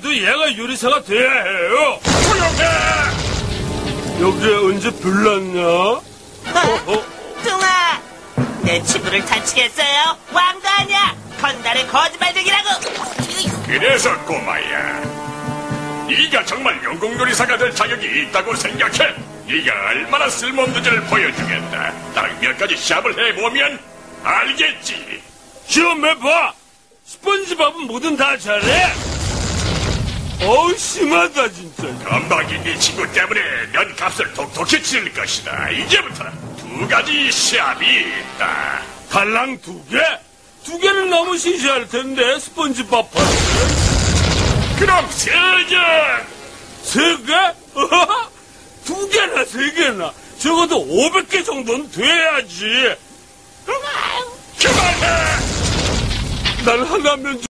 그래도 얘가 요리사가 돼야 해요. 조용해! 여기에 언제 불났냐? 뚱아, 내 친구를 다치겠어요? 왕도 아니야. 건달의 거짓말쟁이라고. 그래서 꼬마야, 네가 정말 영국요리사가 될 자격이 있다고 생각해? 네가 얼마나 쓸모없는지를 보여주겠다. 나랑 몇 가지 시합을 해보면 알겠지. 시험해봐. 스펀지밥은 뭐든 다 잘해. 어우, 심하다 진짜. 건방진 네 친구 때문에 면 값을 독특히 치를 것이다. 이제부터 두 가지 시합이 있다. 달랑 2개? 2개는 너무 시시할 텐데, 스펀지밥 한 개? 그럼 3개! 3개? 2개나 3개나. 적어도 500개 정도는 돼야지. 그만해! 난 하나면